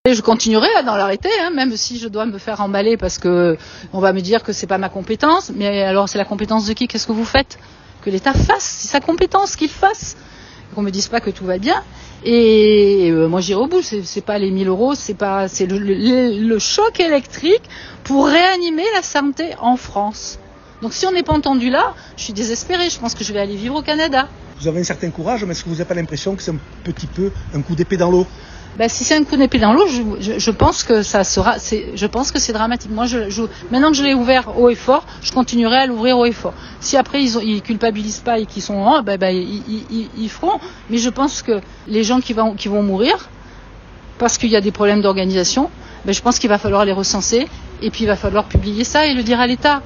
Et je continuerai dans l'arrêter, même si je dois me faire emballer parce que on va me dire que c'est pas ma compétence. Mais alors c'est la compétence de qui? Qu'est-ce que vous faites? Que l'État fasse, c'est sa compétence qu'il fasse. Qu'on me dise pas que tout va bien. Et moi j'irai au bout. C'est pas les 1000 euros, c'est le choc électrique pour réanimer la santé en France. Donc si on n'est pas entendu là, je suis désespérée. Je pense que je vais aller vivre au Canada. Vous avez un certain courage, mais est-ce que vous n'avez pas l'impression que c'est un petit peu un coup d'épée dans l'eau? Si c'est un coup d'épée dans l'eau, je pense que je pense que c'est dramatique. Moi, maintenant que je l'ai ouvert haut et fort, je continuerai à l'ouvrir haut et fort. Si après ils culpabilisent pas et qu'ils sont ils feront. Mais je pense que les gens qui vont mourir parce qu'il y a des problèmes d'organisation, je pense qu'il va falloir les recenser et puis il va falloir publier ça et le dire à l'État.